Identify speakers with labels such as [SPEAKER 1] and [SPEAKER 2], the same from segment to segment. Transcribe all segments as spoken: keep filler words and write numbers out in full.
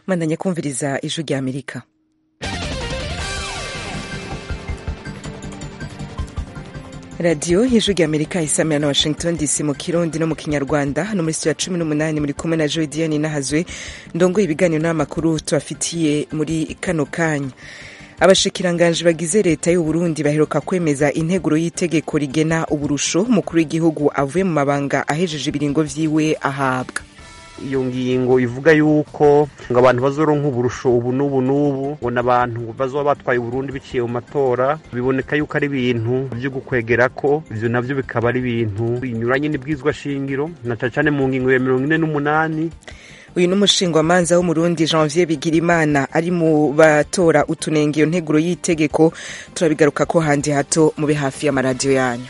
[SPEAKER 1] Mandanya kumviriza ijwi rya Amerika. Radio ijwi rya Amerika isamira na Washington D C mu Kirundi no mu Kinyarwanda. Hano muri studio ya cumi n'umunani muri kumwe na Joy Diane Nahazwe ndongo ibiganiro n'amakuru tubafitiye muri kano kanya. Abashikiranganje bagize leta y'u Burundi baheruka kwemeza integuro y'itegeko rigena uburusho umukuru w'igihugu avuye mu mabanga ahejeje ibiringo vyiwe ahabwa.
[SPEAKER 2] Iyo ngingo ivuga yuko ngo abantu bazoronka uburusho ubu n'ubu n'ubu ngo n'abantu bazoba batwaye Burundi biciye mu matora, biboneka yuko ari ibintu byo gukwegera ko ivyo navyo bikaba ari ibintu binyuranye n'ibwizwa shingiro na cane mu ngingo ya mirongo ine n'umunani.
[SPEAKER 1] Uyu n'umushingwamanza w'umurundi Janvier Bigirimana ari mu batora utunenge iyo nteguro y'itegeko. Turabigaruka ko handi hato mube hafi y'amaradiyo yanyu.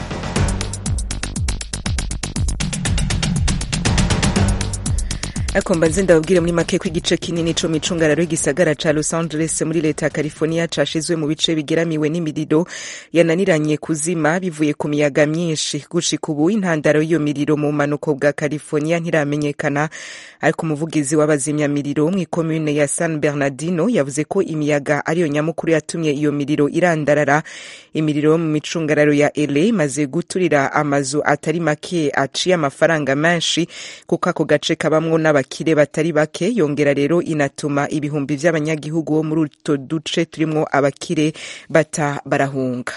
[SPEAKER 1] Akomba nzenda babwire muri make ko igice kinini co micungararo y'igisagara ca Los Angeles muri leta ya California cashizwe mu bice bigeramiwe n'imiriro yananiranye kuzima bivuye ku miyaga myinshi. Gushika ubu intandaro y'iyo miriro mu manuko bwa California ntiramenyekana, ariko umuvugizi w'abazimya miriro mu commune ya San Bernardino yavuze ko imiyaga ariyo nyamukuru yatumye iyo miriro irandarara. Imiriro mu micungararo ya L A maze guturira amazu atari make aciye amafaranga menshi kuko ako gace kabamwo n'aba bakire batari bake, yongera rero inatuma ibihumbi vy'abanyagihugu bo muri uto duce turimwo abakire bata barahunga.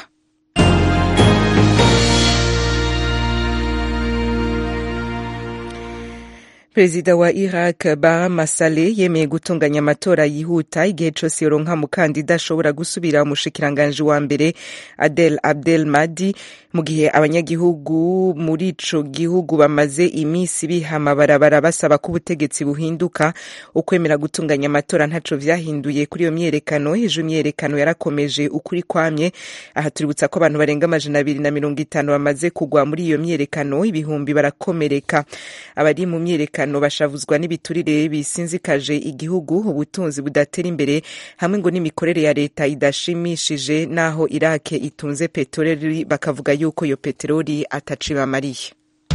[SPEAKER 1] Perezida wa Iraq Barham Saleh yemeye gutunganya amatora yihuta igihe cose yoronka mukandida ashobora gusubira umushikiranganje wa mbere Adel Abdel Mahdi, mu gihe abanyagihugu muri ico gihugu bamaze imisi bihama barabara basaba ko ubutegetsi buhinduka. Ukwemera gutunganya amatora ntaco vyahinduye kuri iyo myerekano. Ejo myerekano yarakomeje ukuri kwamye. Aha tuributsa ko abantu barenga amajana abiri na mirongo itanu bamaze kugwa muri iyo myerekano, ibihumbi barakomereka. Abari mu myerekano bashavuzwa n'ibiturire bisinzikaje igihugu, ubutunzi budatera imbere hamwe ngo n'imikorere ya leta idashimishije, naho Iraq itunze peteroli bakavuga yuko iyo peteroli ataci bamariye.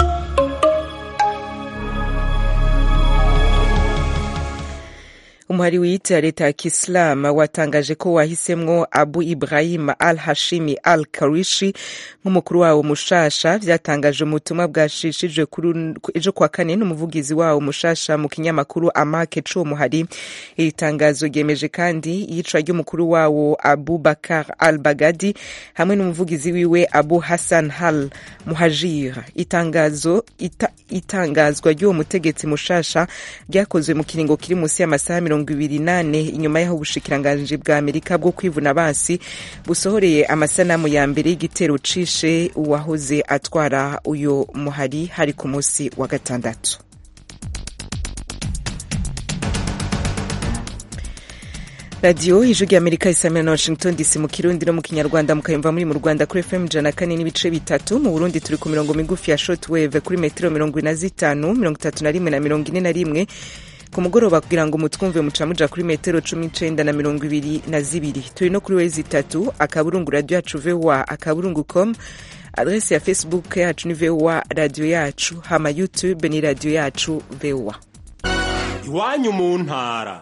[SPEAKER 1] Umuhari wiyita leta ya Kiislamu watangaje ko wahisemwo Abu Ibrahim al-Hashimi al-Qarishi nk'umukuru wawo mushasha. Vyatangaje mu butumwa bwashishijwe ejo kwa kane n'umuvugizi wawo mushasha mu kinyamakuru Amake c'uwo muhari. Iri tangazo ryemeje kandi iyicwa ry'umukuru wawo Abu Bakar al-Baghdadi hamwe n'umuvugizi wiwe Abu Hassan al-Muhajir. Itangazo ita, itangazwa ry'uwo mutegetsi mushasha ryakozwe mu kiringo kiri musi y'amasaha mirongo ibiri nane inyuma y'aho ubushikiranganje bwa Amerika bwo kwivuna basi busohoreye amasanamu ya mbere y'igitero cishe uwahoze atwara uyo muhari hari ku musi wa gatandatu. Radio ijwi rya Amerika isamira na Washington D C mu Kirundi no mu Kinyarwanda, mukayumva muri mu Rwanda kuri F M ijana na kane n'ibice bitatu. Mu Burundi turi ku mirongo migufi ya shortwave kuri metero mirongo ine na zitanu, mirongo itatu na rimwe na mirongo ine na rimwe. Ku mugoroba kugira ngo mutwumve mucamuja kuri metero cumi n'icenda na mirongo ibiri na zibiri. Turi no kuri wezi itatu akaburungu radio yacu V O A akaburungu com. Adresse ya Facebook yacu ni V O A radio yacu, hama YouTube ni radio yacu V O A.
[SPEAKER 3] Iwanyu mu ntara.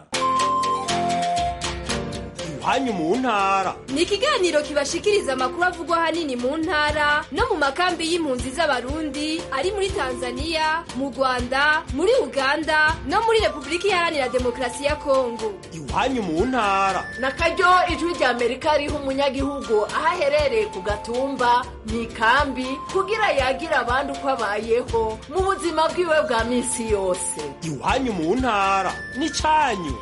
[SPEAKER 3] Iwanyu mu ntara
[SPEAKER 4] ni ikiganiro kibashikiriza amakuru avugwa hanini mu ntara no mu makambi y'impunzi z'abarundi ari muri Tanzania, mu Rwanda, muri Uganda no muri Republika Iharanira Demokarasi ya Kongo.
[SPEAKER 3] Iwanyu mu ntara
[SPEAKER 5] nakaryo ijwi rya Amerika riha umunyagihugu aho aherereye ku gatumba mu ikambi kugira yagira abandi uko abayeho mu buzima bwiwe bwa misi yose.
[SPEAKER 3] Iwanyu mu ntara ni canyu.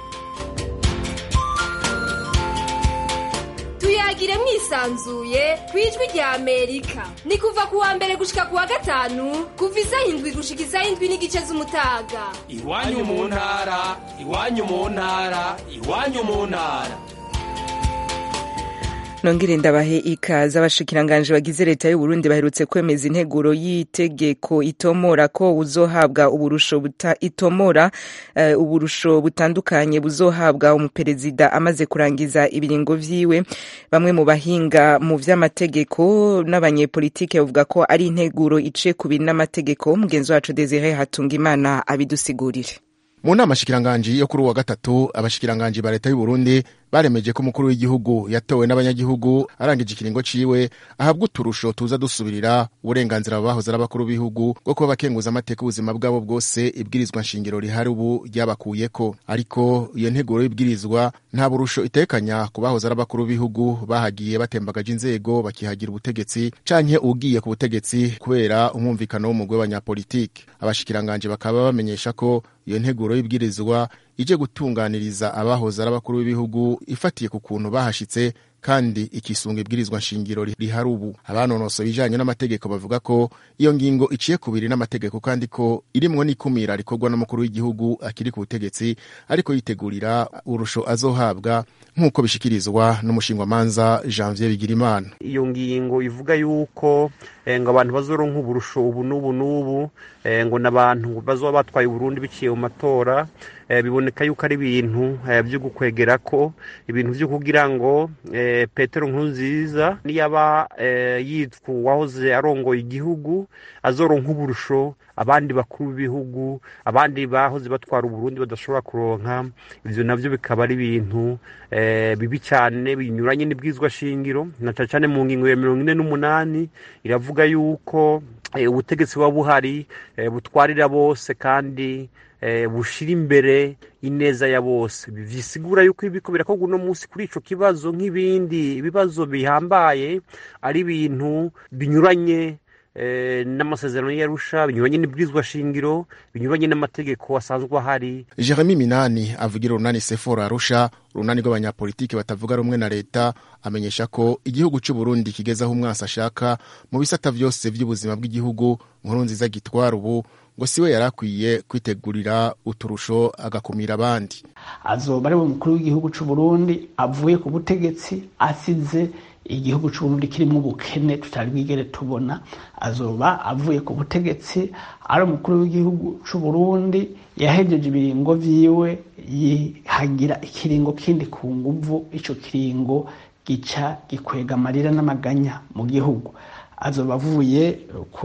[SPEAKER 4] Tuyagire mwisanzuye kwijwi rya Amerika. Ni kuva kuwa mbere gushika kuwa gatanu kuva isaha indwi gushika isaha indwi n'igice z'umutaga.
[SPEAKER 3] Iwanyu mu ntara, iwanyu mu ntara, iwanyu mu ntara.
[SPEAKER 1] Nongere ndabahe ikaze. Abashikiranganje bagize leta y'u Burundi baherutse kwemeza integuro y'itegeko itomora ko uzohabwa uburusho buta itomora uh, uburusho butandukanye buzohabwa umuperezida amaze kurangiza ibiringo vyiwe. Bamwe mu bahinga mu vy'amategeko n'abanyepolitike bavuga ko ari integuro iciye ku biri n'amategeko. Mugenzi wacu Desire Hatungimana abidusigurire.
[SPEAKER 6] Mu nama shikiranganji yo kuri wa gatatu abashikiranganji ba leta y'u Burundi baremeje ko umukuru w'igihugu yatowe n'abanyagihugu arangije ikiringo ciwe ahabwa uturusho tuza dusubirira uburenganzira babahoze arabakuru b'ibihugu bwo kuba bakenguza amateka ubuzima bwabo bwose ibwirizwa nshingiro rihari ubu ryabakuyeko. Ariko iyo nteguro y'ibwirizwa nta burusho itekanya kubahoze arabakuru b'ibihugu bahagiye batembagaje inzego bakihagira ubutegetsi canke ugiye ku butegetsi kubera umwumvikano w'umugwe w'abanyapolitiki. Abashikiranganje bakaba bamenyesha ko iyo nteguro y'ibwirizwa ije gutunganiriza abahoze arabakuru b'ibihugu ifatiye ku kuntu bahashitse kandi ikisunga ibwirizwa nshingiro rihari ubu. Abanonoso bijanye n'amategeko bavuga ko iyo ngingo iciye kubiri n'amategeko kandi ko irimwo n'ikumira rikorwa n'umukuru w'igihugu akiri ku butegetsi ariko yitegurira urusho azohabwa nk'uko bishikirizwa n'umushingwamanza Janvier Bigirimana.
[SPEAKER 2] Iyo ngingo ivuga yuko ngo abantu bazoronka uburusho ubu n'ubu n'ubu ngo n'abantu bazoba batwaye Burundi biciye mu matora, biboneka yuko ari ibintu byo gukwegera ko ibintu byo kugira ngo Petero Nkurunziza niyaba yitwa wahoze arongoye igihugu azoronka uburusho abandi bakuru b'ibihugu abandi bahoze batwara Burundi badashobora kuronka. Ivyo navyo bikaba ari ibintu bibi cyane binyuranye n'ibwizwa shingiro na cyane mu ngingo ya mirongo ine n'umunani iravuga yuko ubutegetsi buba buhari butwarira bose kandi bushira imbere ineza ya bose. Bisigura yuko ibiko birakorwa no munsi kuri ico kibazo nk'ibindi bibazo bihambaye ari ibintu binyuranye n'amasezerano y'Arusha, binyuranye n'ibwirizwa shingiro, binyuranye n'amategeko asanzwe ahari.
[SPEAKER 6] Jeremy Minani avugira urunani Sefora Arusha, urunani rw'abanyapolitiki batavuga rumwe na leta, amenyesha ko igihugu cy'u Burundi kigeza aho umwasi ashaka mu bisata vyose by'ubuzima bw'igihugu. Nkurunziza gitwara ubu ngo siwe yarakwiye kwitegurira uturusho agakumira abandi.
[SPEAKER 7] Azoba ari umukuru w'igihugu cy'u Burundi avuye ku butegetsi asize igihugu cy'u Burundi kirimo ubukene tutari bwigere tubona. Azoba avuye ku butegetsi ari umukuru w'igihugu cy'u Burundi yahejeje ibiringo vyiwe yihagira ikiringo kindi ku nguvu, ico kiringo gica gikwega amarira n'amaganya mu gihugu. Azoba avuye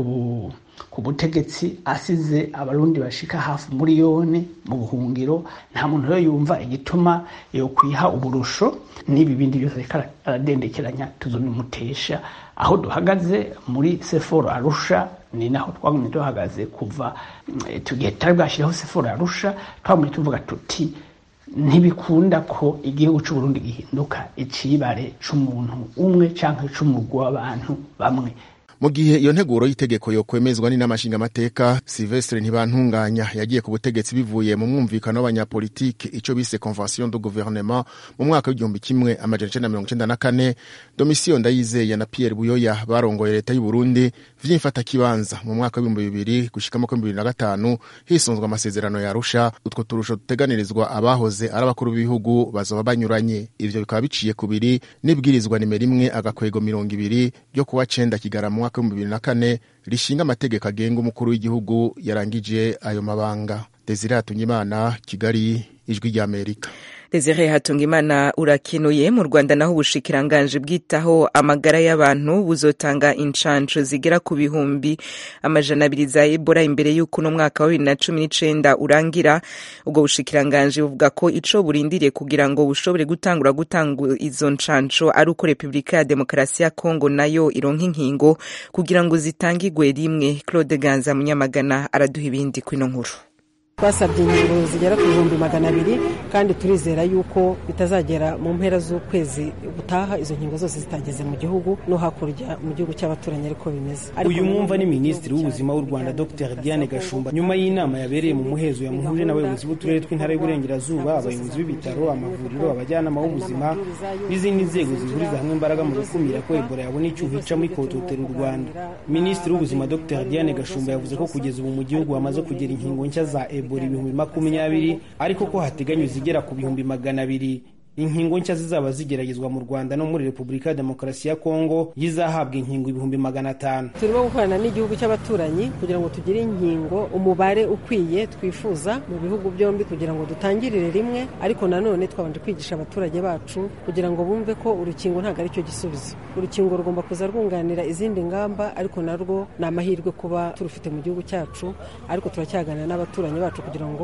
[SPEAKER 7] ku ku butegetsi asize abarundi bashika hafi miliyoni mu buhungiro. Nta muntu rero yumva igituma yo kwiha uburusho n'ibi bindi byose aradendekeranya tuzomimutesha. Aho duhagaze muri Sefora Arusha ni naho twagumye duhagaze kuva tugiye tari bwashiraho Sefora Arusha, twagumye tuvuga tuti ntibikunda ko igihugu cy'u Burundi gihinduka icibare c'umuntu umwe canke c'umugwi w'abantu bamwe.
[SPEAKER 6] Mu gihe iyo nteguro y'itegeko yo kwemezwa ni n'amashinga amateka, Sylvestre Ntibantunganya yagiye ku butegetsi bivuye mu mwumvikano w'abanyapolitiki ico bise Convention de Gouvernement mu mwaka w'igihumbi kimwe amajana icenda na mirongo icenda na kane. Domitien Ndayizeye na Pierre Buyoya barongoye leta y'u Burundi vy'imfata kibanza mu mwaka w'ibihumbi bibiri gushika mu bibiri na gatanu hisunzwe amasezerano ya Arusha. Utwo turusho duteganirizwa abahoze ari abakuru b'ibihugu bazoba banyuranye. Ivyo bikaba biciye kubiri n'ibwirizwa nimero imwe agakwego mirongo ibiri ryo kuwa cenda Kigarama mwaka w'ibihumbi bibiri na kane rishinga amategeko agenga umukuru w'igihugu yarangije ayo mabanga. Desire Hatungimana, Kigali, Ijwi ry'Amerika.
[SPEAKER 1] Desire Hatungimana urakenuye. Mu Rwanda naho ubushikiranganje bwitaho amagara y'abantu buzotanga incanco zigera ku bihumbi amajana abiri za Ebola imbere y'uko no mwaka wa bibiri na cumi n'icenda urangira. Ubwo bushikiranganje buvuga ko ico burindiriye kugira ngo bushobore gutangura gutanga izo ncanco ari uko Republika ya Demokarasi ya Kongo nayo ironka inkingo kugira ngo zitangigwe rimwe. Claude Ganza Munyamagana araduha ibindi kwino nkuru.
[SPEAKER 8] Twasabye ingingo zigera ku bihumbi magana abiri kandi turizera yuko bitazagera mu mpera z'ukwezi gutaha izo nkingo zose zitageze mu gihugu no hakurya mu gihugu cy'abaturanyi ariko bimeze.
[SPEAKER 9] Uyu mwumva ni Minisitiri w'Ubuzima w'u Rwanda Dr Diane Gashumba nyuma y'inama yabereye mu muhezo yamuhuje n'abayobozi b'uturere tw'intara y'Uburengerazuba, abayobozi b'ibitaro, amavuriro, abajyanama b'ubuzima n'izindi nzego zihuriza hamwe imbaraga mu gukumira ko Ebola yabona icyuho ica muri kototera u Rwanda. Minisitiri w'Ubuzima Dr Diane Gashumba yavuze ko kugeza ubu mu gihugu hamaze kugera inkingo nshya za Ebola ibihumbi makumyabiri ariko ko hateganywa zigera ku bihumbi magana abiri. Inkingo nshya zizaba zigeragezwa mu Rwanda no muri Republika ya Demokarasi ya Kongo yizahabwa inkingo ibihumbi magana atanu.
[SPEAKER 8] Turimo gukorana n'igihugu cy'abaturanyi kugira ngo tugire inkingo umubare ukwiye twifuza mu bihugu byombi kugira ngo dutangirire rimwe, ariko nanone twabanje kwigisha abaturage bacu kugira ngo bumve ko urukingo ntabwo ari cyo gisubizo. Urukingo rugomba kuza rwunganira izindi ngamba, ariko narwo ni amahirwe kuba turufite mu gihugu cyacu, ariko turacyaganira n'abaturanyi bacu kugira ngo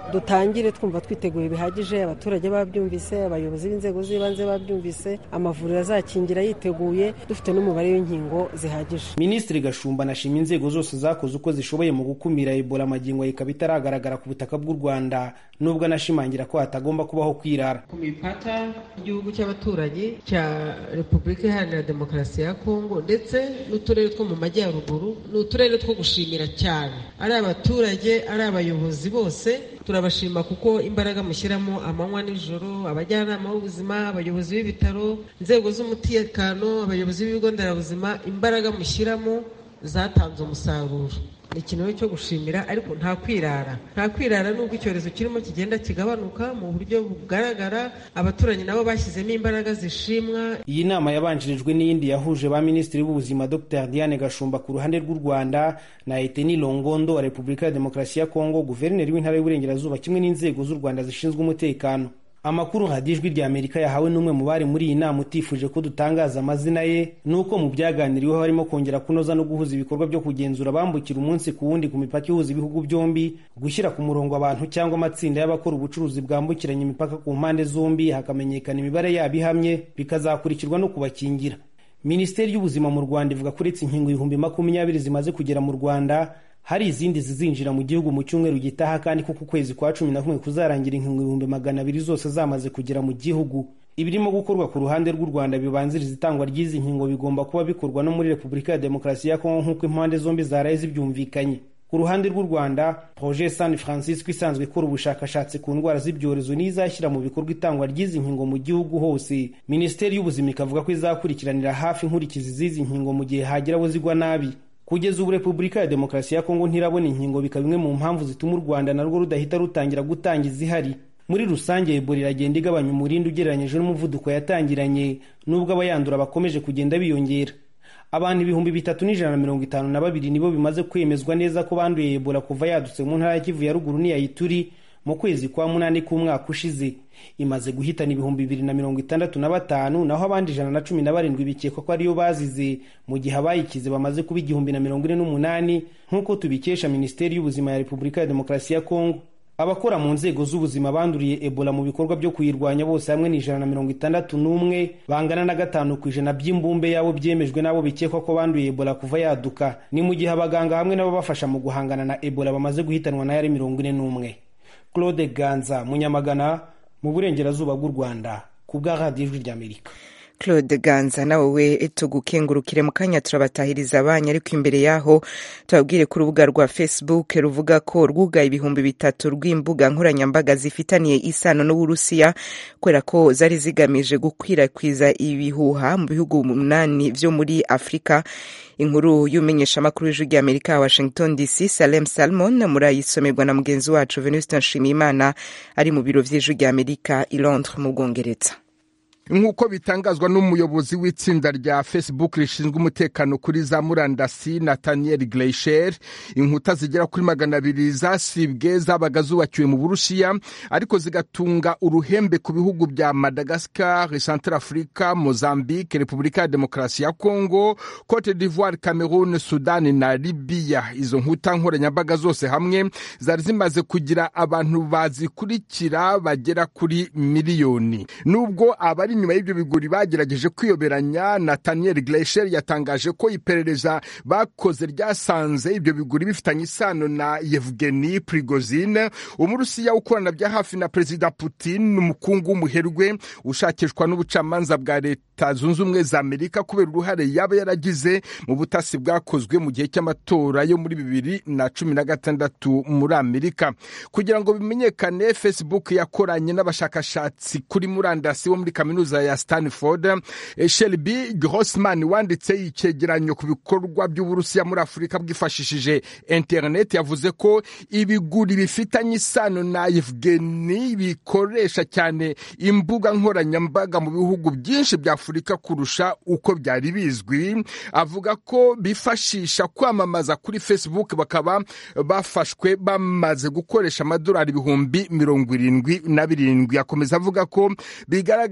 [SPEAKER 8] dutangire twumva twiteguye bihagije, abaturage babyumvise, abayobozi b'inzego z'ibanze babyumvise, amavuriro azakingira yiteguye, dufite n'umubare w'inkingo zihagije.
[SPEAKER 9] Minisitiri Gashumba anashima inzego zose zakoze uko zishoboye mu gukumira Ebola, amagingo ikaba itaragaragara ku butaka bw'u Rwanda, nubwo anashimangira ko hatagomba kubaho kwirara.
[SPEAKER 10] Ku mipaka y'igihugu cy'abaturanyi cya Repubulika Iharanira Demokarasi ya Kongo ndetse n'uturere two mu majyaruguru, ni uturere two gushimira cyane. Ari abaturage, ari abayobozi bose turabashima kuko imbaraga mushyiramo amanywa n'ijoro, abajyanama b'ubuzima, abayobozi b'ibitaro, inzego z'umutekano, abayobozi b'ibigo nderabuzima, imbaraga mushyiramo zatanze umusaruro. Ni ikintu cyo gushimira, ariko nta kwirara nta kwirara nubwo icyorezo kirimo kigenda kigabanuka mu buryo bugaragara, abaturanyi nabo bashyizemo imbaraga zishimwa.
[SPEAKER 9] Iyi nama yabanjirijwe n'iyindi yahuje ba minisitiri b'ubuzima Dr Diane Gashumba ku ruhande rw'u Rwanda na Eteni Longondo wa Repubulika ya Demokarasi ya Kongo, guverineri w'intara y'Uburengerazuba, kimwe n'inzego z'u Rwanda zishinzwe umutekano. Amakuru radiyo Ijwi rya Amerika yahawe n'umwe mu bari muri iyi nama utifuje ko dutangaza amazina ye, nuko mu byaganiriweho harimo kongera kunoza no guhuza ibikorwa byo kugenzura abambukira umunsi ku wundi ku mipaka ihuza ibihugu byombi, gushyira ku murongo abantu cyangwa amatsinda y'abakora ubucuruzi bwambukiranya imipaka ku mpande zombi, hakamenyekana imibare yabo ihamye, bikazakurikirwa no kubakingira. Minisiteri y'Ubuzima mu Rwanda ivuga ko uretse inkingo ibihumbi makumyabiri zimaze kugera mu Rwanda, hari izindi zizinjira mu gihugu mu cyumweru gitaha, kandi kuko ukwezi kwa cumi na kumwe kuzarangira inkingo ibihumbi magana abiri zose zamaze kugera mu gihugu. Ibirimo gukorwa ku ruhande rw'u Rwanda bibanziriza itangwa ry'izi nkingo bigomba kuba bikorwa no muri Repubulika ya Demokarasi ya Kongo nk'uko impande zombi zaraye zibyumvikanye. Ku ruhande rw'u Rwanda, Projet San Francisco isanzwe ikora ubushakashatsi ku ndwara z'ibyorezo n'izashyira mu bikorwa itangwa ry'izi nkingo mu gihugu hose. Minisiteri y'Ubuzima ikavuga ko izakurikiranira hafi inkurikizi z'izi nkingo mu gihe hagira abo zigwa nabi. Kugeza ubu Repubulika ya Demokarasi ya Kongo ntirabona inkingo, bikaba bimwe mu mpamvu zituma u Rwanda narwo rudahita rutangira gutangiza ihari. Muri rusange Ebola iragenda igabanya umurindi ugereranyije n'umuvuduko yatangiranye, nubwo abayandura bakomeje kugenda biyongera. Abantu ibihumbi bitatu n'ijana na mirongo itanu na babiri nibo bimaze kwemezwa neza ko banduye Ebola kuva yadutse mu ntara ya Kivu ya ruguru n'iya Ituri mu kwezi kwa munani k'umwaka ushize. Imaze guhitana ibihumbi bibiri na mirongo itandatu na batanu, naho abandi ijana na cumi na barindwi bikekwa ko ariyo bazize, mu gihe abayikize bamaze kuba igihumbi na mirongo ine n'umunani, nk'uko tubikesha Minisiteri y'Ubuzima ya Repubulika ya Demokarasi ya Kongo. Abakora mu nzego z'ubuzima banduriye Ebola mu bikorwa byo kuyirwanya bose hamwe ni ijana na mirongo itandatu n'umwe, bangana na gatanu ku ijana by'imbumbe yabo byemejwe n'abo bikekwa ko banduye Ebola kuva yaduka. Ni mu gihe abaganga hamwe n'ababafasha mu guhangana na Ebola bamaze guhitanwa nayo ari mirongo ine n'umwe. Claude Ganza, Munyamagana, mu burengerazuba bw'u Rwanda, ku bwa radiyo Ijwi ry'Amerika.
[SPEAKER 1] Claude Ganza, nawe tugukengurukire mu kanya turabatahiriza abanya, ariko imbere yaho tubabwire ku rubuga rwa Facebook ruvuga ko rwugaye ibihumbi bitatu rw'imbuga nkoranyambaga zifitaniye isano n'Uburusiya kubera ko zari zigamije gukwirakwiza ibihuha mu bihugu umunani vyo muri Afrika. Inkuru y'umenyeshamakuru w'Ijwi ry'Amerika Washington D C Salem Salmon murayisomerwa na mugenzi wacu Venuste Nshimiyimana ari mu biro vy'Ijwi ry'Amerika i Londres mu Bwongereza.
[SPEAKER 11] Nk'uko bitangazwa n'umuyobozi w'itsinda rya Facebook rishinzwe umutekano kuri za murandasi Nathaniel Gleischer, inkuta zigera kuri magana abiri zasibwe zabaga zubakiwe mu Burusiya ariko zigatunga uruhembe ku bihugu bya Madagascar, Centrafrica, Mozambique, Repubulika ya Demokarasi ya Kongo, Cote d'Ivoire, Cameroon, Sudan na Libya. Izo nkuta nkoranyambaga zose hamwe zari zimaze kugira abantu bazikurikira bagera kuri miliyoni. Nubwo abari nyuma y'ibyo biguri bagerageje kwiyoberanya, Nathaniel Gleischer yatangaje ko iperereza bakoze ryasanze ibyo biguri bifitanye isano na Yevgeny Prigozhin, Umurusiya ukorana bya hafi na Perezida Putin, umukungu w'umuherwe ushakishwa n'ubucamanza bwa Leta Zunze Ubumwe za Amerika kubera uruhare yaba yaragize mu butasi bwakozwe mu gihe cy'amatora yo muri bibiri na cumi na gatandatu muri Amerika. Kugira ngo bimenyekane, Facebook yakoranye n'abashakashatsi kuri murandasi wo muri kaminuza ya Stanford. Shelby Grossman wanditse icegeranyo ku bikorwa by'Uburusiya muri Afrika bwifashishije internet yavuze ko ibiguri bifitanye isano na Yevgeny bikoresha cyane imbuga nkoranyambaga mu bihugu byinshi bya Afrika kurusha uko byari bizwi. Avuga ko bifashisha kwamamaza kuri Facebook bakaba bafashwe bamaze gukoresha amadolari ibihumbi mirongo irindwi na birindwi. Akomeza avuga ko bigaragaza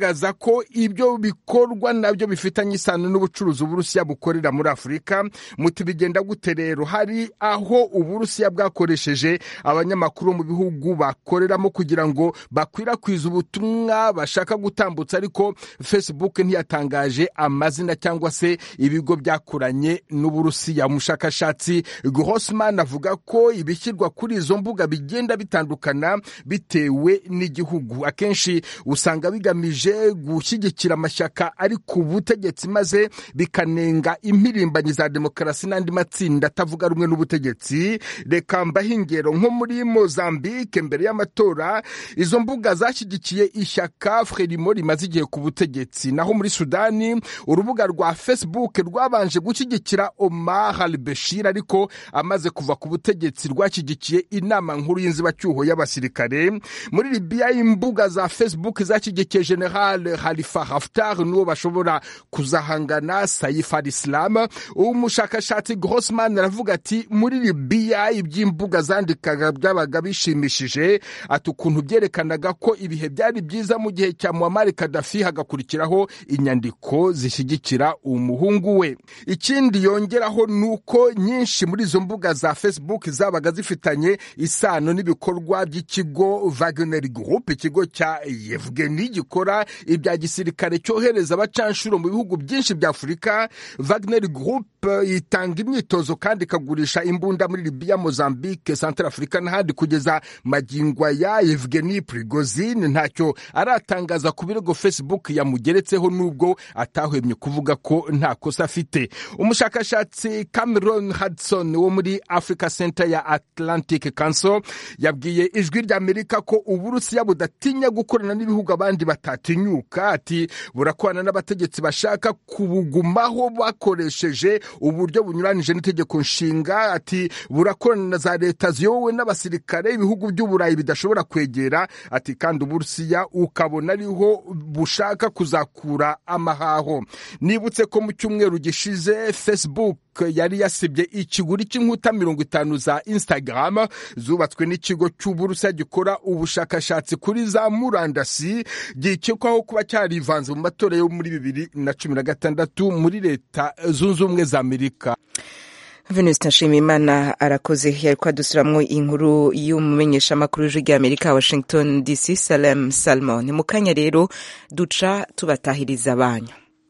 [SPEAKER 11] ko ibyo bikorwa nabyo bifitanye isano n'ubucuruzi Uburusiya bukorera muri Afurika. Muti bigenda gute rero? Hari aho Uburusiya bwakoresheje abanyamakuru mu bihugu bakoreramo kugira ngo bakwirakwiza ubutumwa bashaka gutambutsa, ariko Facebook ntiyatangaje amazina cyangwa se ibigo byakoranye n'Uburusiya. Umushakashatsi Grossman avuga ko ibishyirwa kuri izo mbuga bigenda bitandukana bitewe n'igihugu. Akenshi usanga bigamije gushyigikira amashyaka ari ku butegetsi maze bikanenga impirimbanyi za demokarasi n'andi matsinda atavuga rumwe n'ubutegetsi. Reka mbahe ingero nko muri Mozambique mbere y'amatora izo mbuga zashyigikiye ishyaka Frelimo rimaze igihe ku butegetsi. Naho muri Sudani urubuga rwa Facebook rwabanje gushyigikira Omar al-Bashir, ariko amaze kuva ku butegetsi rwashyigikiye inama nkuru y'inzibacyuho y'abasirikare. Muri Libya imbuga za Facebook zashyigikiye General Khalifa Haftar n'uwo bashobora kuzahangana Saif al-Islam. Umushakashatsi Grossman aravuga ati muri Libya iby'imbuga zandikaga byabaga bishimishije, ati ukuntu byerekanaga ko ibihe byari byiza mu gihe cya Muammar Gaddafi, hagakurikiraho inyandiko zishyigikira umuhungu we. Ikindi yongeraho nuko nyinshi muri izo mbuga za Facebook zabaga zifitanye isano n'ibikorwa by'ikigo Wagner Group, ikigo cya Yevgeny gikora ibya gisirikare cyohereza abacanshuro mu bihugu byinshi bya Afurika. Wagner Group itanga imyitozo kandi ikagurisha imbunda muri Libya, Mozambique, Central Africa n'ahandi. Kugeza magingwa ya Yevgeny Prigozhin ntacyo aratangaza ku birego Facebook yamugeretseho, nubwo atahwemye kuvuga ko nta kosa afite. Umushakashatsi Cameron Hudson wo muri Africa Center ya Atlantic Council yabwiye Ijwi ry'Amerika ko Uburusiya budatinya gukorana n'ibihugu abandi batatinyuka. Ati burakorana n'abategetsi bashaka kubugumaho bakoresheje uburyo bunyuranije n'itegeko nshinga. Ati burakorana na za leta ziyobowe n'abasirikare ibihugu by'Uburayi bidashobora kwegera. Ati kandi Uburusiya ukabona ariho bushaka kuzakura amahaho. Nibutse ko mu cyumweru gishize Facebook yari yasibye ikiguri cy'inkuta mirongo itanu za Instagram zubatswe n'ikigo cy'Uburusiya gikora ubushakashatsi kuri za murandasi, gikekwaho kuba cyarivanze mu matora yo muri bibiri na cumi na gatandatu muri Leta Zunze Ubumwe za Amerika.
[SPEAKER 1] Venuste Nshimiyimana arakoze. Yariko adusuramwo inkuru y'umumenyesha makuru w'Ijwi ry'Amerika Washington D C Salem Salmon. Mu kanya rero duca tubatahiriza abanyu.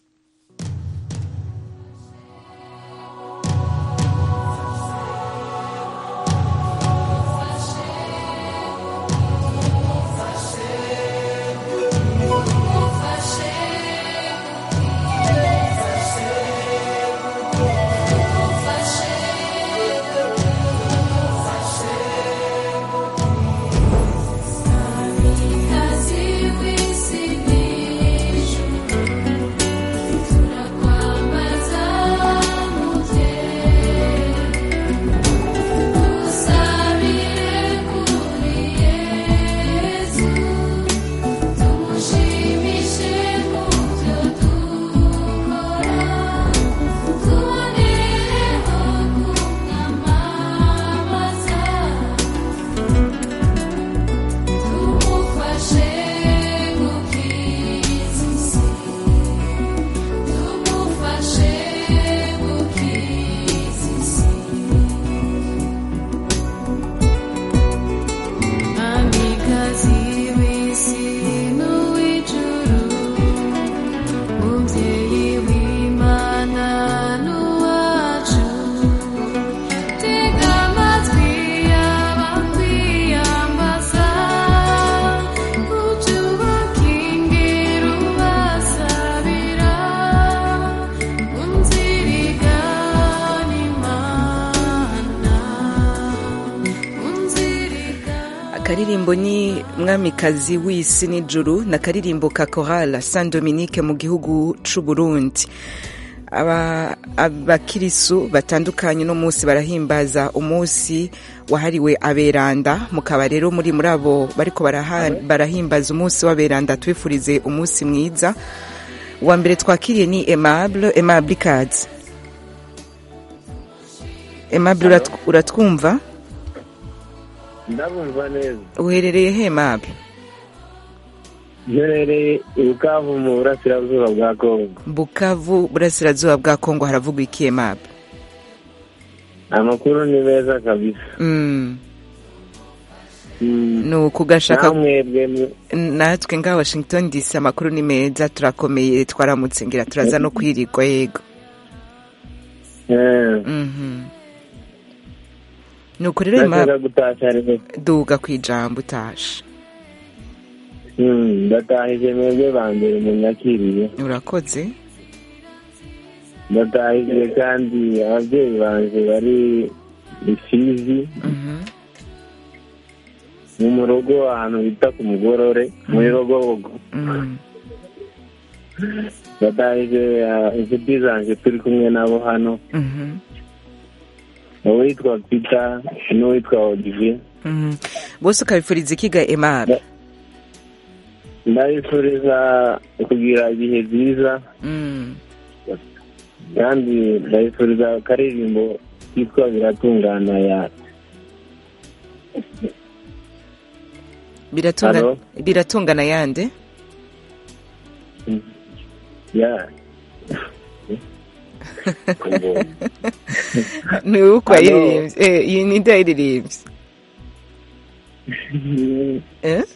[SPEAKER 1] Akaririmbo ni mwamikazi w'isi n'ijuru na karirimbo ka Chorale Saint Dominique mu gihugu c'u Burundi. Aba abakirisu batandukanye no munsi barahimbaza umunsi wahariwe aberanda. Mukaba rero muri muri abo bariko barahimbaza umunsi w'aberanda, twifurize umunsi mwiza. Wa mbere twakiriye ni Aimable Aimable Kads. Aimable uratwumva?
[SPEAKER 12] Ndabumva neza.
[SPEAKER 1] Uherereye he Aimable?
[SPEAKER 12] Jerere Bukavu mu burasirazuba bwa Kongo.
[SPEAKER 1] Bukavu burasirazuba bwa Kongo haravugwa iki Aimable?
[SPEAKER 12] Amakuru ni meza kabisa.
[SPEAKER 1] Mm. Nuko gashaka natwe nga Washington D C amakuru ni meza turakomeye twaramutse ngira turaza no kwirigwa yego.
[SPEAKER 12] Eh.
[SPEAKER 1] Mhm. Nuko rero Aimable duga kwijambo utashe.
[SPEAKER 12] Mm, datahije mwebwe bambere munyakiriye.
[SPEAKER 1] Urakoze.
[SPEAKER 12] Datahije kandi ababyeyi banje bari Ifizi.
[SPEAKER 1] Mhm.
[SPEAKER 12] Mu rugo ahantu bita ku Mugorore muri Rogobogo.
[SPEAKER 1] Mhm.
[SPEAKER 12] Datahije inshuti zanje turi kumwe nabo hano.
[SPEAKER 1] Mhm.
[SPEAKER 12] Uwitwa Peter n'uwitwa Olivier.
[SPEAKER 1] Mhm. Bose ukabifuriza ikiga Aimable?
[SPEAKER 12] Ndabifuriza kugira ibihe byiza.
[SPEAKER 1] Mm.
[SPEAKER 12] Kandi ndabifuriza akaririmbo kitwa Biratungana ya
[SPEAKER 1] Biratungana Biratungana yande?
[SPEAKER 12] Ya.
[SPEAKER 1] Nuko yiririmbye eh iyi ni ndayiririmbye. Eh?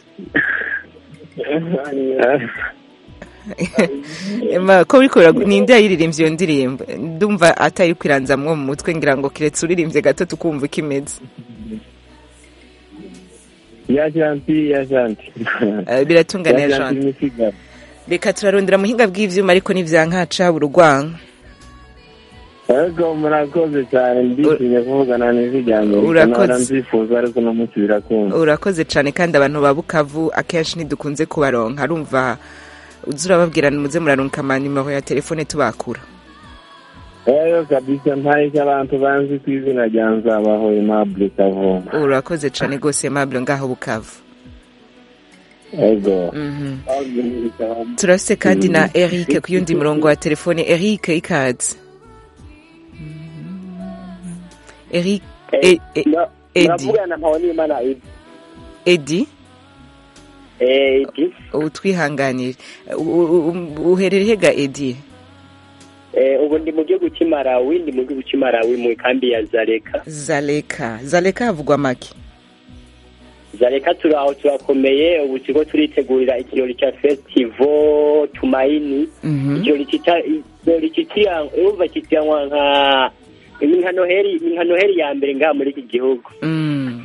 [SPEAKER 1] Ema ko bikora ninde yayiririmbye iyo ndirimbo ndumva atari kwiranzamwo mu mutwe ngira ngo kiretse uririmbye gato tukumva ikimeze.
[SPEAKER 12] Ya janti ya janti.
[SPEAKER 1] Biratungana ya janti. Reka turarondera muhinga bw'ivyuma ariko nivyankaca burugwanga.
[SPEAKER 12] Ego murakoze cyane ndishimye kuvugana n'ijyanye.
[SPEAKER 1] Urakoze.
[SPEAKER 12] Ariko no munsi birakunda.
[SPEAKER 1] Urakoze cyane kandi abantu ba Bukavu akenshi ntidukunze kubaronka arumva uzura babwirana muze muraronka amanimero ya telefone tubakura.
[SPEAKER 12] Eyo kabisa mpaye abantu banzi kwizina ryanza baho Aimable Kavoma.
[SPEAKER 1] Urakoze cyane gose Aimable ngaho Bukavu.
[SPEAKER 12] Ego.
[SPEAKER 1] Mhm. Turase kandi na Eric ku yundi murongo wa telefone. Eric ikaze. Eric Edi
[SPEAKER 13] Navugana mpawoni imana Edi
[SPEAKER 1] Edi
[SPEAKER 13] Eh Edi
[SPEAKER 1] utwihanganire uherereye ga Edi
[SPEAKER 13] Eh ubu ndi mu gihugu cy'Imarawi ndi mu gihugu cy'Imarawi mu kambi ya Zaleka
[SPEAKER 1] Zaleka Zaleka havugwa make
[SPEAKER 13] Zaleka turaho turakomeye ubu kigo turitegurira ikirori cya festival Tumaini ikirori kita ikirori kitya uva kitya nka Inka Noheri Inka Noheri ya mbere ngaha muri iki gihugu.
[SPEAKER 1] Mm.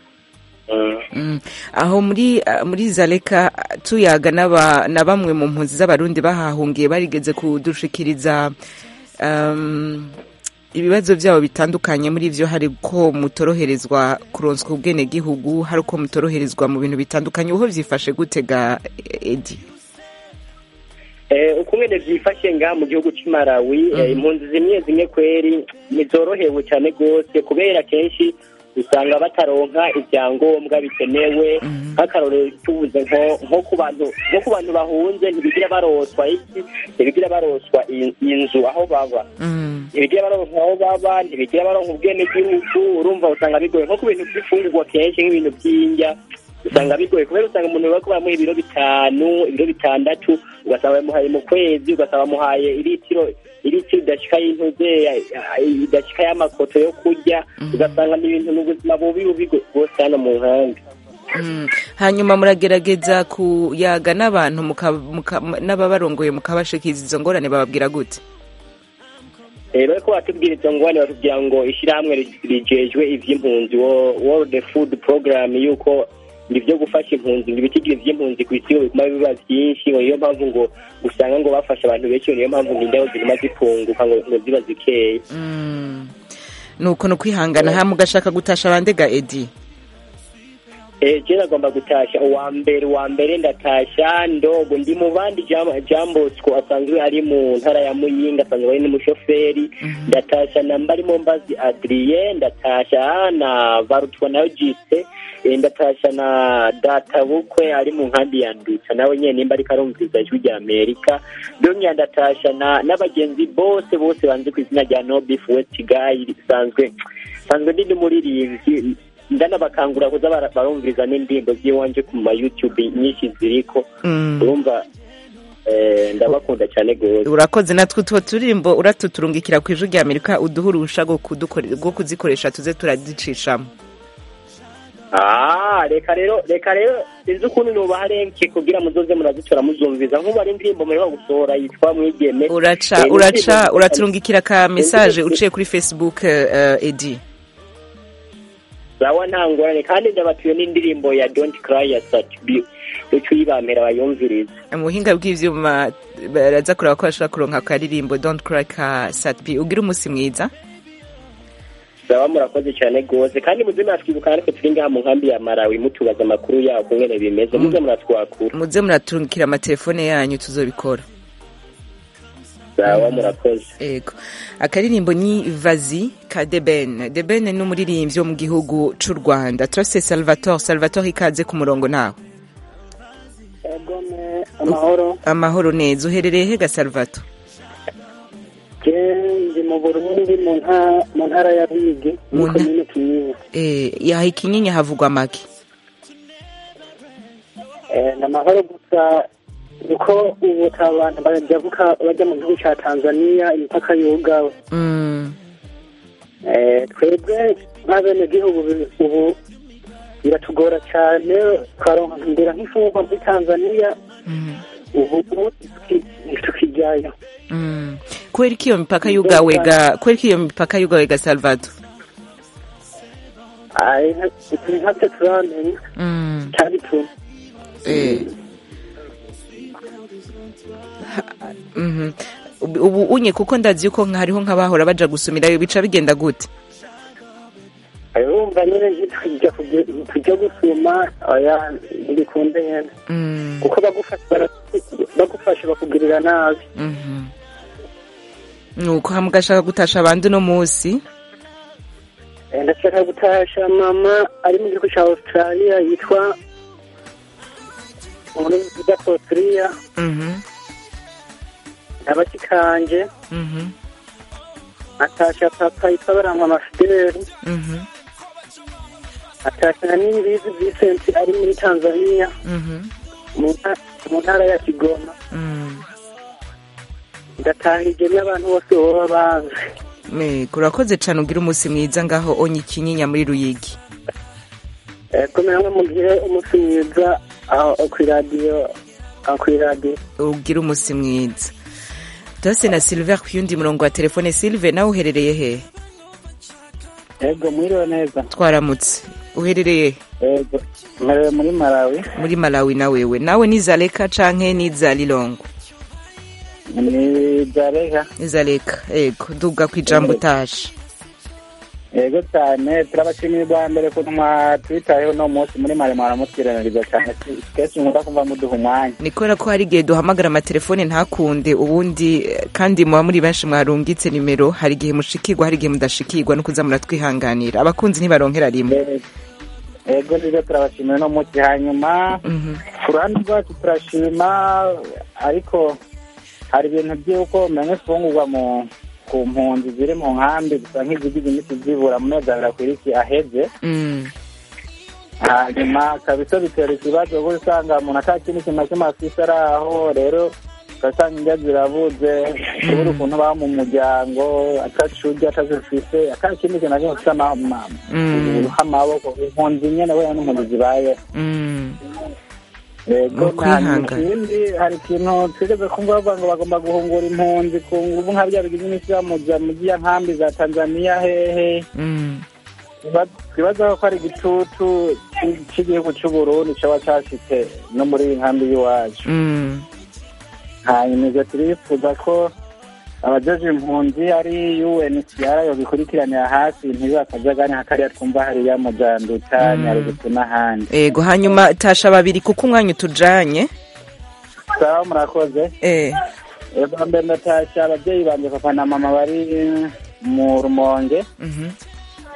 [SPEAKER 1] Mm. Aho muri muri Zaleka tuyaga naba na bamwe mu mpunzi z'abarundi bahahungiye barigeze kudushikiriza um, ibibazo byabo bitandukanye muri ivyo hari ko mutoroherezwa kuronswa ubwene gihugu hari ko mutoroherezwa mu bintu bitandukanye uho vyifashe gutega Edi.
[SPEAKER 13] Eh ukumene vyifashe nga mu gihugu c'Imarawi impunzi zimwe zimwe kweri nizorohewe cyane gose kubera kenshi usanga bataronka ivyangombwa bikenewe nk'akarorero tubuze nko nko ku bantu nko ku bantu bahunze ntibigira baroswa iki ntibigira baroswa inzu aho baba ntibigira baronka aho baba ntibigira baronka ubwene gihugu urumva usanga bigoye nko ku bintu by'ifungurwa kenshi nk'ibintu by'indya usanga bigoye kubera usanga umuntu bako bamuha ibiro bitanu ibiro bitandatu ugasaba bamuhaye mu kwezi ugasaba bamuhaye iritiro iritiro idashika y'intuze idashika y'amakoto yo kurya ugasanga n'ibintu n'ubuzima bubi bubi bwose hano mu nkambi.
[SPEAKER 1] Hanyuma muragerageza kuyaga n'abantu n'ababarongoye mukabashikiza izo ngorane bababwira gute?
[SPEAKER 13] Rero ko batubwira izo ngorane batubwira ngo ishyirahamwe rijejwe ivy'impunzi World Food Program yuko nibyo gufasha impunzi nibitigira ivy'impunzi ku isi bikuma biba byinshi ngo iyo mpamvu ngo usanga ngo bafasha abantu benshi niyo mpamvu n'indaho zirima zipunguka ngo ngo ziba zikeye.
[SPEAKER 1] Mm. Nuko no kwihangana ha mugashaka gutasha bandega Edi.
[SPEAKER 13] Eh je nagomba gutasha uwa mbere uwa mbere ndatasha ndogo ndi mu bandi jambo sko asanzwe ari mu ntara ya Muyinga asanzwe ari n'umushoferi ndatasha nambari mu Mbazi Adrien ndatasha na Barutwa nayo Jiste ndatasha na data bukwe ari mu nkambi ya Ndutsa nawe nyene nimba ari karumviza ijwi rya Amerika donya ndatasha na n'abagenzi bose bose banze ku izina rya No Beef West Guy sanzwe sanzwe ndi muri rimvi ndanabakangura kuza bara- barumviriza n'indirimbo z'iwanje ku ma YouTube nyinshi ziriko
[SPEAKER 1] Mm.
[SPEAKER 13] urumva eh, ndabakunda cyane gose.
[SPEAKER 1] urakoze natwe utwo turirimbo uratuturungikira ku ijwi rya Amerika uduhurusha go kudukore- go kuzikoresha tuze turadicishamo.
[SPEAKER 13] Ah, reka rero reka rero sinzi ukuntu nubaharenke kugira muzoze murazitora muzumviza nk'ubu ari indirimbo muriho gusohora yitwa Mwigeme.
[SPEAKER 1] uraca
[SPEAKER 13] Eh, ni
[SPEAKER 1] uraca
[SPEAKER 13] indirimbo-
[SPEAKER 1] uraturungikira ka message uciye kuri Facebook uh, Edi.
[SPEAKER 13] sawa nta ngorane kandi ndabatuye n'indirimbo ya Don't Cry ya Satbi uco yibampera bayumviriza.
[SPEAKER 1] Muhinga bw'ivyuma baraza kuraba ko bashobora kuronka karirimbo Don't Cry ka Satbi. Ugira umusi mwiza.
[SPEAKER 13] sawa murakoze cyane gose kandi muze muratwibuka ariko turi ngaha mu nkambi ya Malawi mutubaza amakuru yaho kungene bimeze muze muratwakura.
[SPEAKER 1] Muze muraturungikira amatelefone yanyu tuzobikora.
[SPEAKER 13] sawa murakoze.
[SPEAKER 1] Ego. Akaririmbo ni Vazi ka Deben. Deben ni umuririmbyi wo mu gihugu c'u Rwanda. Turase Salvatore, Salvatore ikaze ku murongo nawe.
[SPEAKER 14] Egome amahoro.
[SPEAKER 1] Amahoro neza. Uherereye he ga Salvatore?
[SPEAKER 14] Je ndi mu Burundi mu ntara mu ntara ya Ruyigi
[SPEAKER 1] Mu
[SPEAKER 14] muri
[SPEAKER 1] nta-
[SPEAKER 14] komine Kinyinya.
[SPEAKER 1] Eh, yaha ikinyinya havugwa make.
[SPEAKER 14] Eh namahoro gusa uko ubu abantu bajabuka bajya mu gihugu cya Tanzania imipaka yugawe.
[SPEAKER 1] Mm.
[SPEAKER 14] Eh twebwe nk'abene gihugu ubu biratugora cyane twaronka ndera nk'ifungwa muri Tanzania. Ubu ubu tukijyayo.
[SPEAKER 1] Mm. Kweli kiyo mipaka yugawe ga kweli kiyo mipaka yugawe ga Salvatore.
[SPEAKER 14] Ai ntabwo turamenya.
[SPEAKER 1] Mm.
[SPEAKER 14] Cyari tu.
[SPEAKER 1] Eh. Mhm. Ubu ubu unye kuko ndazi yuko nkariho nk'abahora baja gusumirayo bica bigenda gute?
[SPEAKER 14] Urumva nyine ntitujya tujya gusuma oya ntibikunde nyine
[SPEAKER 1] Mm.
[SPEAKER 14] kuko bagufasha bara- bagufasha bakugirira nabi.
[SPEAKER 1] Mhm. Nuko hamugashaka gutasha abandi no musi.
[SPEAKER 14] Eh, ndashaka gutasha mama ari mu gihugu cya Australia yitwa muri Australia
[SPEAKER 1] Mhm.
[SPEAKER 14] abakikanje
[SPEAKER 1] Mhm.
[SPEAKER 14] atasha papa yitwa Barangwa Amafideli
[SPEAKER 1] Mhm.
[SPEAKER 14] atasha na Nimbizi Vincent ari muri Tanzania
[SPEAKER 1] Mhm.
[SPEAKER 14] mu nta- mu ntara ya Kigoma.
[SPEAKER 1] Mm.
[SPEAKER 14] ndatahije n'abantu bose baba bazi.
[SPEAKER 1] Me kurakoze cyane ugira umusi mwiza ngaho onye ikinyinya muri Ruyigi.
[SPEAKER 14] Eh, kumera nko mugire umunsi mwiza aho ku radio aho ku radio.
[SPEAKER 1] Ugira umusi mwiza. Tose na Silver kuyundi murongo wa telefone. Silver nawe uherereye he?
[SPEAKER 14] Ego mwiriwe neza.
[SPEAKER 1] Twaramutse. Uherereye
[SPEAKER 14] Ego mperewe muri Malawi.
[SPEAKER 1] muri Malawi na wewe. Nawe ni Zaleka canke ni Zalilongo?
[SPEAKER 14] Ni Zareka.
[SPEAKER 1] Ni Zaleka. Ego duga kwijambo tasha.
[SPEAKER 14] Ego cyane turabashimiye bwa mbere ko twitayeho no munsi muri Malawi mwaramutwiraniriza cyane. Kesi nkunda kumva muduha umwanya.
[SPEAKER 1] Nikora ko hari gihe duhamagara amatelefone ntakunde ubundi eh, kandi muba muri benshi mwarungitse nimero hari gihe mushikirwa hari gihe mudashikirwa no kuza muratwihanganira abakunzi ntibaronkera rimwe.
[SPEAKER 14] Ego nibyo turabashimiye no munsi hanyuma ku ruhande rwacu turashima ariko hari ibintu by'uko menye ifungurwa mu ku mpunzi ziri mu nkambi gusa nk'izigize imiti zibura mu mezi abiri akwiriki aheze.
[SPEAKER 1] Mm.
[SPEAKER 14] hanyuma kabisa bitera ikibazo kuko usanga umuntu atakindi kintu na kimwe afise ari aho rero ugasanga indya zirabuze kubura ukuntu baba mu muryango atacurya atazifise atakindi kintu na kimwe afise amaboko impunzi nyene weya n'impunzi zibaye.
[SPEAKER 1] Mm.
[SPEAKER 14] Ego
[SPEAKER 1] Ukwihangana.
[SPEAKER 14] ikindi hari ikintu twigeze kumva bavuga ngo bagomba guhungura impunzi ku nguvu nka bya bigize imisi bamuja mu giya nkambi za Tanzania hehe.
[SPEAKER 1] Mm.
[SPEAKER 14] twibaza ko ari igitutu cy'igihugu cy'u Burundi caba cashitse no muri iyi nkambi y'iwacu.
[SPEAKER 1] Mm.
[SPEAKER 14] hanyuma ivyo turifuza ko abajeje impunzi ari U N H C R yobikurikiranira hasi ntibakajagane hakariya twumva hariya mu Janduta Nyarugusu n'ahandi.
[SPEAKER 1] Ego hanyuma tasha babiri kuko umwanya utujanye.
[SPEAKER 14] Sawa murakoze.
[SPEAKER 1] Eh.
[SPEAKER 14] Ego mbere ndatasha abavyeyi banje papa na mama bari mu Rumonge.
[SPEAKER 1] Mhm.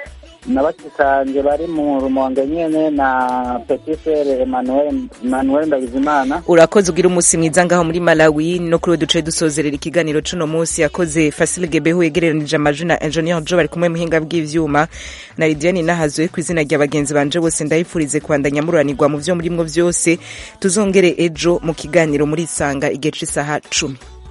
[SPEAKER 14] na bakikanje bari mu Rumonge nyene na Petit Frere Emmanuel Emmanuel Ndagizimana.
[SPEAKER 1] Urakoze ugira umunsi mwiza ngaho muri Malawi no kuri duce dusozerera ikiganiro cuno munsi yakoze Facile Gebeho yegereranije amajwi na Engineer Joe bari kumwe muhinga bw'ivyuma na Lidiane Nahazwe kw'izina rya bagenzi banje bose ndayifurize kwandanya muranirwa mu vyo murimwo vyose tuzongere ejo mu kiganiro muri Sanga igihe c'isaha cumi.